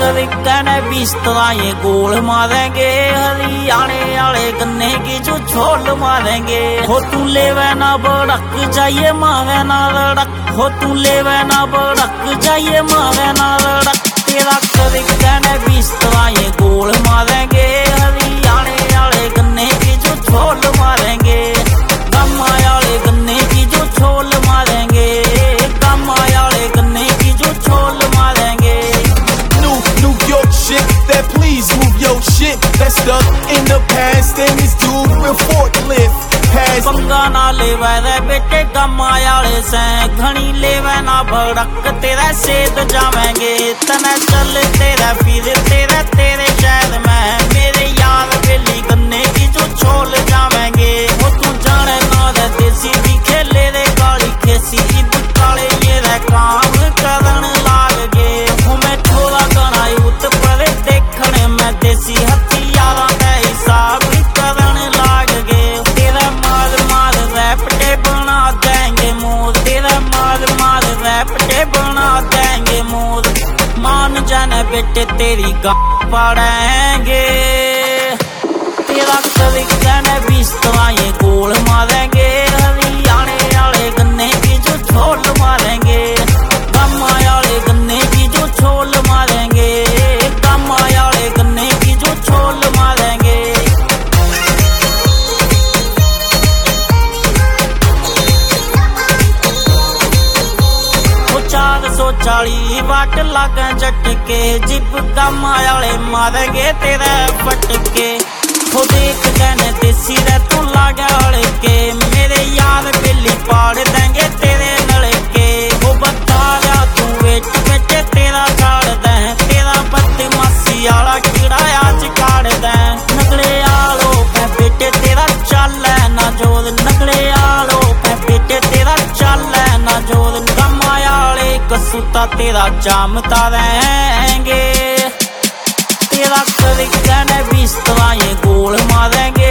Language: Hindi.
तरीका ने बिस्तरा ये गोल मारेंगे, हरियाणे वाले गन्ने की जो छोल मारेंगे। हो तू लेवे ना बड़क जाइए मावे ना लड़क, हो तू लेवे ना बड़क जाइए मावे ना लड़क। तेरा तरीका ने बिस्तरा ये गोल मारेंगे, हरियाणे वाले गन्ने की जो छोल मारेंगे। गम्मा वाले गन्ने की जो छोल मारेंगे, गम्मा वाले गन्ने की जो छोल मारेंगे। New York shit, that please move your shit. That's stuck in the past and this dude will forklift past. पंगा ना लेवे रे बेटे गम्मा वाले से, घनी लेवे ना भड़क तेरा सेद जावेंगे। तना चल तेरा फिर तेरा तेरे शहर में, मेरे यार बेली गन्ने की जो छोल जावेंगे। वो तू जाने ना रे देसी भी खेले रे गाड़ी खेसी, ईद काले ये रे काम करन लाग गे। मैं थोड़ा गना यूथ पर देखने में देसी हथियारा का हिसाब करन लाग गे। तेरा मार मार रैपटे बना देंगे मोर, तेरा मार मार रैपटे बना देंगे मोर। मान जाने बेटे तेरी गाँव पड़ेंगे। तेरा तरीका ने बिस्तरा ये गोल मारेंगे, हरियाणे वाले गन्ने की जो छोल मारेंगे। गम्मा वाले गन्ने की जो छोल मारेंगे, गम्मा वाले गन्ने की जो छोल मारेंगे। वो 440 वाट लागे झटके, जिप गम्मा वाले मारेंगे तेरा फटके। हो देख कहने देसी रे तू लागे हड़के, मेरे यार बिल्ली पाड़ देंगे तेरे लड़के। वो बता रहा तू वेट बेटे तेरा गाड़ दे, तेरा बदमाशी वाला कीड़ा आज काट दे। नगले आलो पे बेटे तेरा चल ना जोर, नगले आलो पे बेटे तेरा चल ना जोर। गम्मा वाले कसूता तेरा जामता रहेंगे। तेरा तरीका ने बिस्तरा ये गोल मारेंगे,